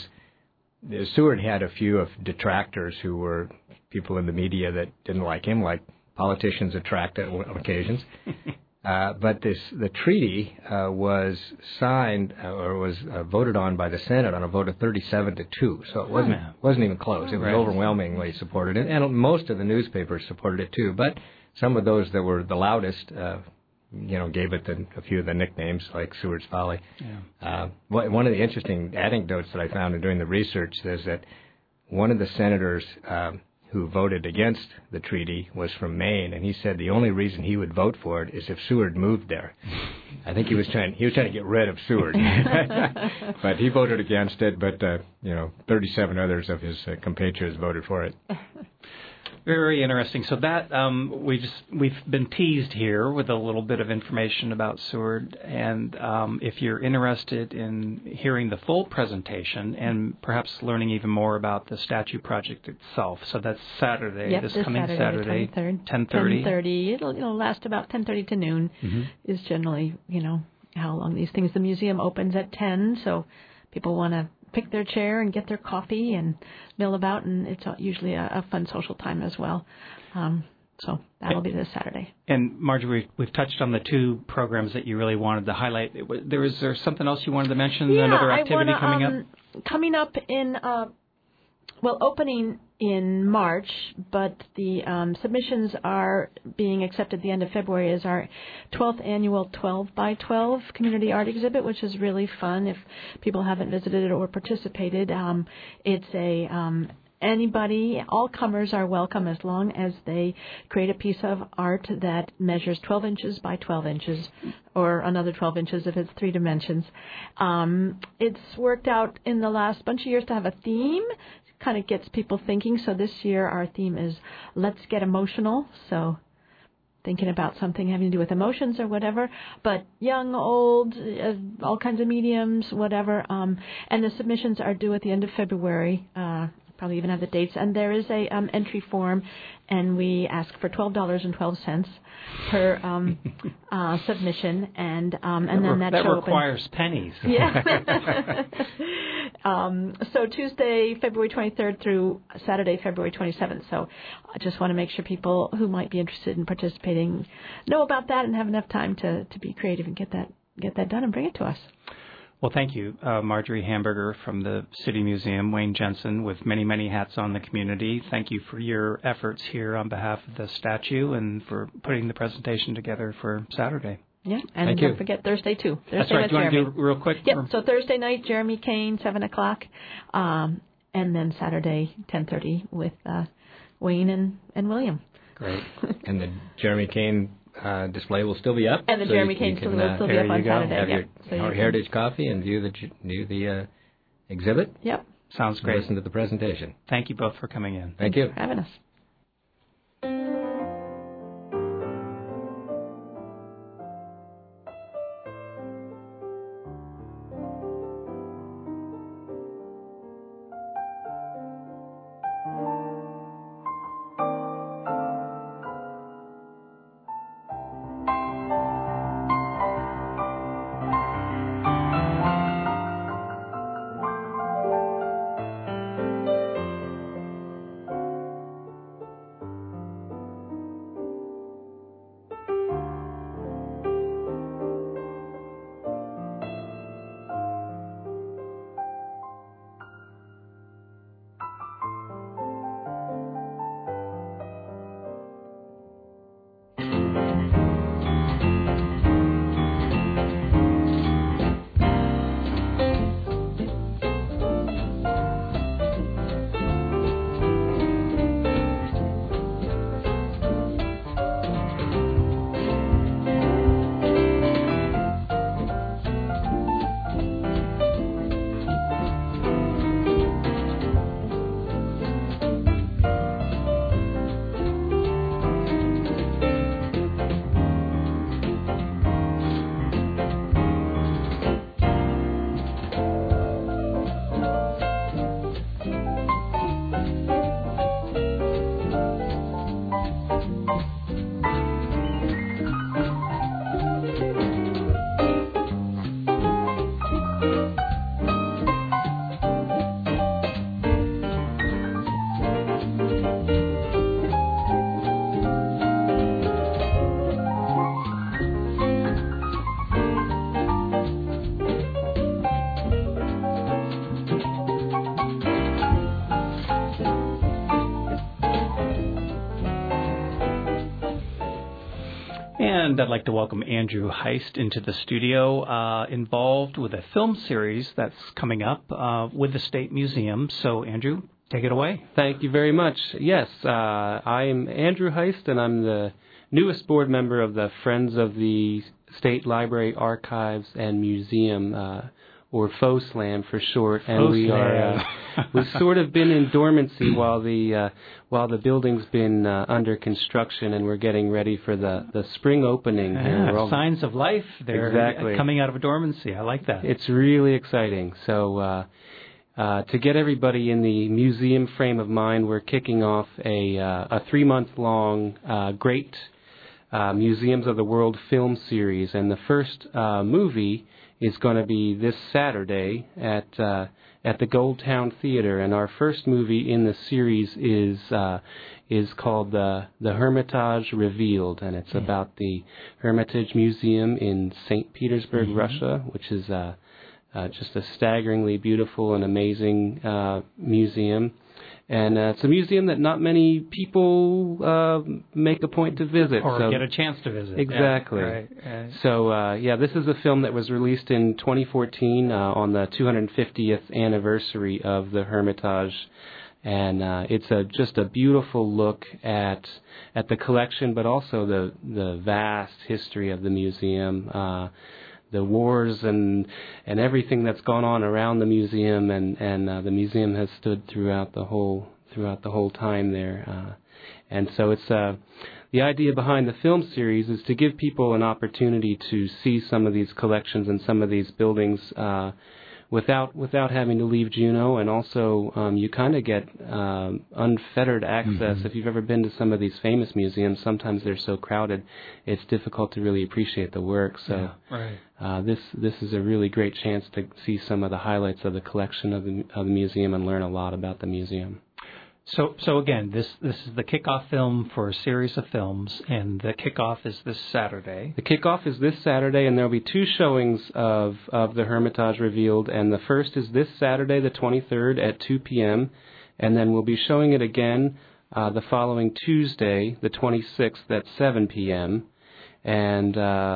Seward had a few of detractors who were people in the media that didn't like him, like politicians attract on occasions. But the treaty was signed or was voted on by the Senate on a vote of 37-2, so it wasn't even close. It was overwhelmingly supported, and most of the newspapers supported it too. But some of those that were the loudest, gave it a few of the nicknames like Seward's Folly. Yeah. One of the interesting anecdotes that I found during the research is that one of the senators who voted against the treaty was from Maine, and he said the only reason he would vote for it is if Seward moved there. I think he was trying to get rid of Seward, but he voted against it. But 37 others of his compatriots voted for it. Very interesting. So that we've been teased here with a little bit of information about Seward, and if you're interested in hearing the full presentation and perhaps learning even more about the statue project itself, so that's Saturday, yep, this coming Saturday, 10:30. 10:30. It'll last about 10:30 to noon. Mm-hmm. Is generally how long these things. The museum opens at 10, so people want to pick their chair and get their coffee and mill about, and it's usually a fun social time as well. So that'll be this Saturday. And Marjorie, we've touched on the two programs that you really wanted to highlight. Is there something else you wanted to mention? Yeah, another activity coming up? Coming up in, opening in March, but the submissions are being accepted at the end of February, is our 12th annual 12 by 12 community art exhibit, which is really fun if people haven't visited it or participated. It's anybody, all comers are welcome as long as they create a piece of art that measures 12 inches by 12 inches or another 12 inches if it's 3 dimensions. It's worked out in the last bunch of years to have a theme. Kind of gets people thinking. So this year our theme is Let's Get Emotional. So thinking about something having to do with emotions or whatever, but young, old, all kinds of mediums, whatever. And the submissions are due at the end of February probably even have the dates. And there is a entry form, and we ask for $12.12 per submission, and then that show requires pennies. Yeah. So Tuesday, February 23rd through Saturday, February 27th. So I just want to make sure people who might be interested in participating know about that and have enough time to be creative and get that done and bring it to us. Well, thank you, Marjorie Hamburger from the City Museum, Wayne Jensen, with many, many hats on the community. Thank you for your efforts here on behalf of the statue and for putting the presentation together for Saturday. Yeah, and don't forget Thursday, too. That's right. Do you want to do real quick? Yep, so Thursday night, Jeremy Kane, 7 o'clock, and then Saturday, 10:30 with Wayne and William. Great. And the Jeremy Kane display will still be up. And the Jeremy Kane display will still be up on Saturday. Have your Heritage Coffee and view the exhibit. Yep. Sounds great. Listen to the presentation. Thank you both for coming in. Thank you for having us. And I'd like to welcome Andrew Heist into the studio, involved with a film series that's coming up with the State Museum. So, Andrew, take it away. Thank you very much. Yes, I'm Andrew Heist, and I'm the newest board member of the Friends of the State Library, Archives, and Museum, or FOSLAM for short. And we are we've sort of been in dormancy while the building's been under construction, and we're getting ready for the spring opening. Yeah, signs of life. They're exactly coming out of dormancy. I like that. It's really exciting. So to get everybody in the museum frame of mind, we're kicking off a 3-month-long great Museums of the World film series, and the first movie is going to be this Saturday at the Goldtown Theater, and our first movie in the series is called the Hermitage Revealed, and it's about the Hermitage Museum in St. Petersburg, Russia, which is just a staggeringly beautiful and amazing museum. And it's a museum that not many people make a point to visit. Or get a chance to visit. Exactly. Yeah, right. So, this is a film that was released in 2014 on the 250th anniversary of the Hermitage. And it's just a beautiful look at the collection, but also the vast history of the museum. The wars and everything that's gone on around the museum, and the museum has stood throughout the whole time there. And so it's the idea behind the film series is to give people an opportunity to see some of these collections and some of these buildings without having to leave Juneau, and also you kind of get unfettered access. If you've ever been to some of these famous museums, sometimes they're so crowded, it's difficult to really appreciate the work. So this is a really great chance to see some of the highlights of the collection of the museum and learn a lot about the museum. So again, this is the kickoff film for a series of films, and the kickoff is this Saturday. The kickoff is this Saturday, and there'll be 2 showings of the Hermitage Revealed, and the first is this Saturday, the 23rd at 2 p.m., and then we'll be showing it again the following Tuesday, the 26th at 7 p.m., and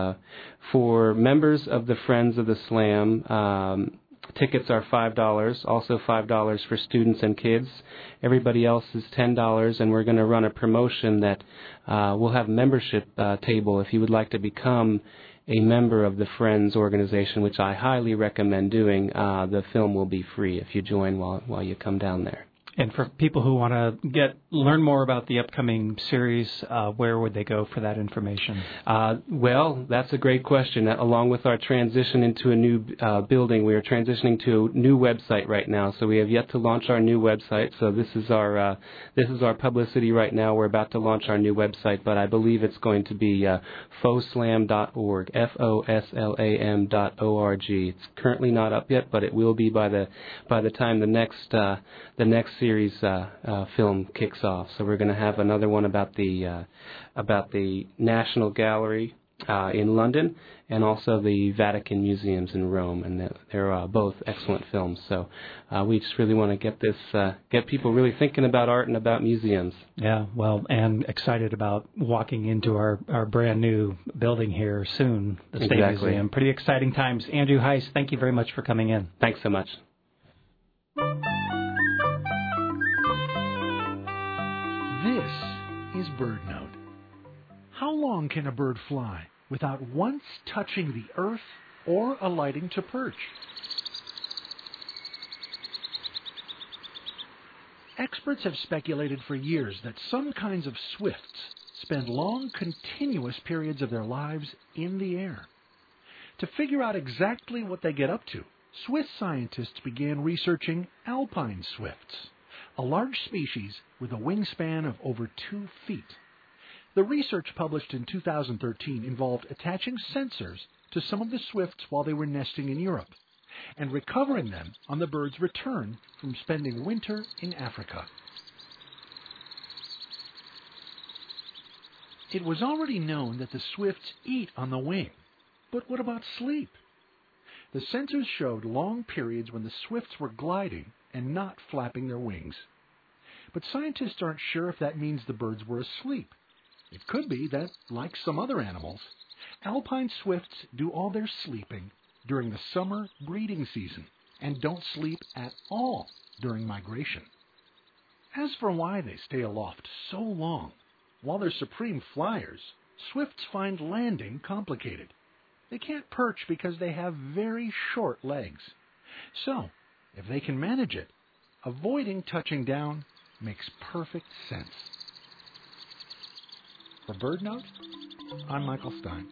for members of the Friends of the Slam, tickets are $5, also $5 for students and kids. Everybody else is $10, and we're going to run a promotion that we'll have a membership table if you would like to become a member of the Friends organization, which I highly recommend doing. The film will be free if you join while you come down there. And for people who want to learn more about the upcoming series, where would they go for that information? Well, that's a great question. Along with our transition into a new building, we are transitioning to a new website right now. So we have yet to launch our new website. So this is our publicity right now. We're about to launch our new website, but I believe it's going to be FOSLAM.org, FOSLAM.org. It's currently not up yet, but it will be by the time the next series film kicks off. So we're going to have another one about the National Gallery in London, and also the Vatican Museums in Rome, and they're both excellent films. So we just really want to get people really thinking about art and about museums. Yeah, well, and excited about walking into our brand new building here soon, the State Museum. Pretty exciting times. Andrew Heiss, thank you very much for coming in. Thanks so much. This is BirdNote. How long can a bird fly without once touching the earth or alighting to perch? Experts have speculated for years that some kinds of swifts spend long, continuous periods of their lives in the air. To figure out exactly what they get up to, Swiss scientists began researching alpine swifts, a large species with a wingspan of over 2 feet. The research published in 2013 involved attaching sensors to some of the swifts while they were nesting in Europe, and recovering them on the bird's return from spending winter in Africa. It was already known that the swifts eat on the wing, but what about sleep? The sensors showed long periods when the swifts were gliding and not flapping their wings. But scientists aren't sure if that means the birds were asleep. It could be that, like some other animals, alpine swifts do all their sleeping during the summer breeding season and don't sleep at all during migration. As for why they stay aloft so long, while they're supreme flyers, swifts find landing complicated. They can't perch because they have very short legs. So, if they can manage it, avoiding touching down makes perfect sense. For BirdNote, I'm Michael Stein.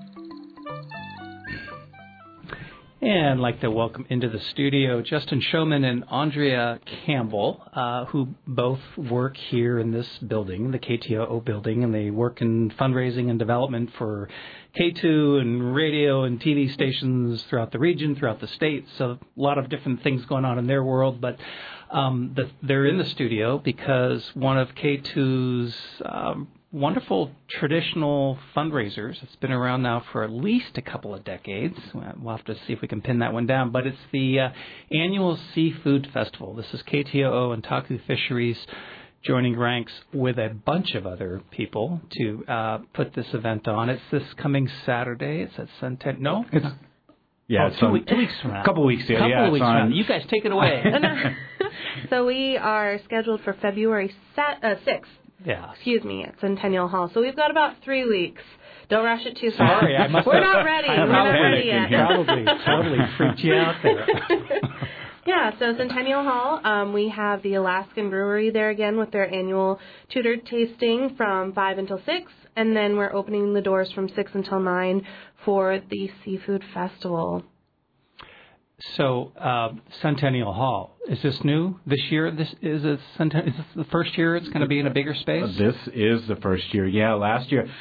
And I'd like to welcome into the studio Justin Showman and Andrea Campbell, who both work here in this building, the KTOO building, and they work in fundraising and development for K2 and radio and TV stations throughout the region, throughout the state. So a lot of different things going on in their world, but they're in the studio because one of K2's wonderful traditional fundraisers. It's been around now for at least a couple of decades. We'll have to see if we can pin that one down. But it's the annual Seafood Festival. This is KTOO and Taku Fisheries joining ranks with a bunch of other people to put this event on. It's this coming Saturday. It's at Centennial. No? It's, yeah, it's 2 weeks from now. Couple weeks, yeah. Couple weeks from now. You guys take it away. So we are scheduled for February 6th. Yeah. Excuse me, at Centennial Hall. So we've got about 3 weeks. Don't rush it too fast. Sorry, We're not ready. We're not ready yet. Totally freaked you out there. Yeah, so Centennial Hall, we have the Alaskan Brewery there again with their annual tutored tasting from 5 until 6. And then we're opening the doors from 6 until 9 for the Seafood Festival. So, Centennial Hall, is this new this year? Is this the first year it's going to be in a bigger space? This is the first year. Yeah, last year,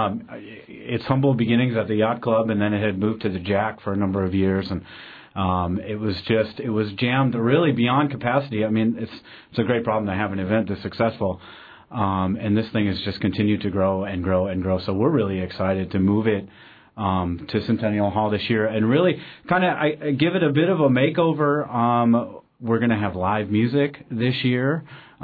it's humble beginnings at the Yacht Club, and then it had moved to the Jack for a number of years, and it was jammed really beyond capacity. I mean, it's a great problem to have an event this successful, and this thing has just continued to grow and grow and grow. So we're really excited to move it to Centennial Hall this year, and really kind of give it a bit of a makeover. We're going to have live music this year.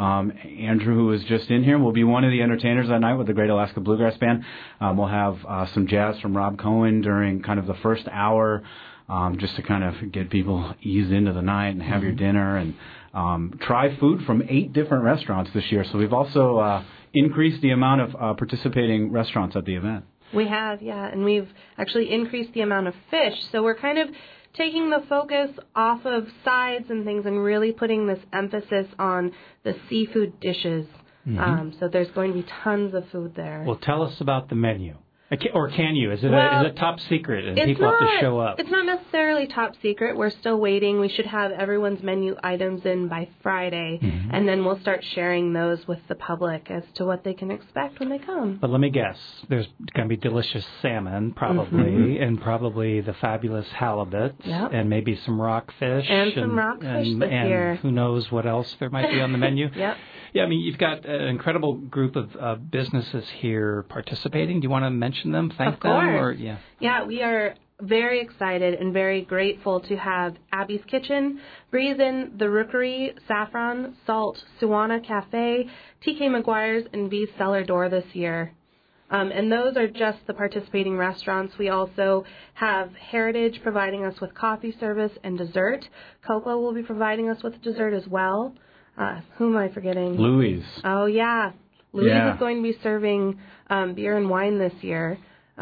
Andrew, who was just in here, will be one of the entertainers that night with the Great Alaska Bluegrass Band. We'll have some jazz from Rob Cohen during kind of the first hour, just to kind of get people eased into the night and have your dinner, and try food from 8 different restaurants this year. So we've also increased the amount of participating restaurants at the event. We have, yeah, and we've actually increased the amount of fish. So we're kind of taking the focus off of sides and things and really putting this emphasis on the seafood dishes. Mm-hmm. So there's going to be tons of food there. Well, tell us about the menu. Or can you? Is it top secret and people have to show up? It's not necessarily top secret. We're still waiting. We should have everyone's menu items in by Friday, and then we'll start sharing those with the public as to what they can expect when they come. But let me guess. There's going to be delicious salmon, probably, and probably the fabulous halibut, and maybe some rockfish. And some rockfish this year. And who knows what else there might be on the menu. Yep. Yeah, I mean, you've got an incredible group of businesses here participating. Do you want to mention them, thank them? Or, Yeah, we are very excited and very grateful to have Abby's Kitchen, Breeze Inn, The Rookery, Saffron, Salt, Suwana Cafe, TK McGuire's, and V's Cellar Door this year. And those are just the participating restaurants. We also have Heritage providing us with coffee service and dessert. Coco will be providing us with dessert as well. Who am I forgetting? Louis. Oh, yeah. Louis is going to be serving beer and wine this year,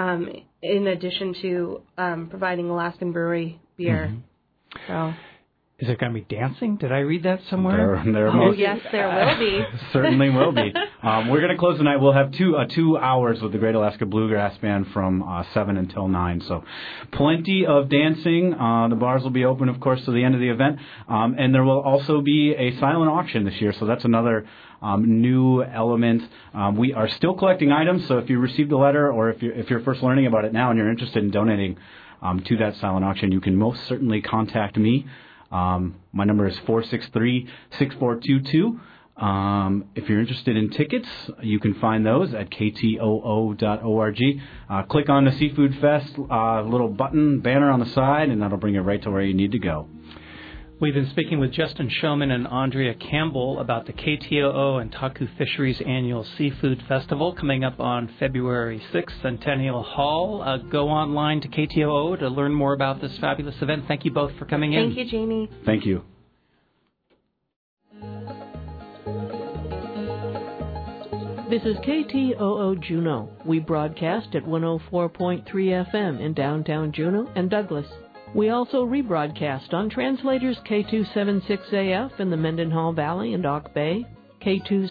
in addition to providing Alaskan Brewery beer. So. Is there going to be dancing? Did I read that somewhere? Yes, there will be. Certainly will be. We're going to close the night. We'll have 2 hours with the Great Alaska Bluegrass Band from 7 until 9. So plenty of dancing. The bars will be open, of course, to the end of the event. And there will also be a silent auction this year. So that's another new element. We are still collecting items. So if you received a letter or if you're first learning about it now and you're interested in donating to that silent auction, you can most certainly contact me. My number is 463-6422. If you're interested in tickets, you can find those at ktoo.org. Click on the Seafood Fest little banner on the side, and that'll bring you right to where you need to go. We've been speaking with Justin Showman and Andrea Campbell about the KTOO and Taku Fisheries Annual Seafood Festival coming up on February 6th, Centennial Hall. Go online to KTOO to learn more about this fabulous event. Thank you both for coming in. Thank you, Jamie. Thank you. This is KTOO Juneau. We broadcast at 104.3 FM in downtown Juneau and Douglas. We also rebroadcast on Translators K276AF in the Mendenhall Valley and Auk Bay, K2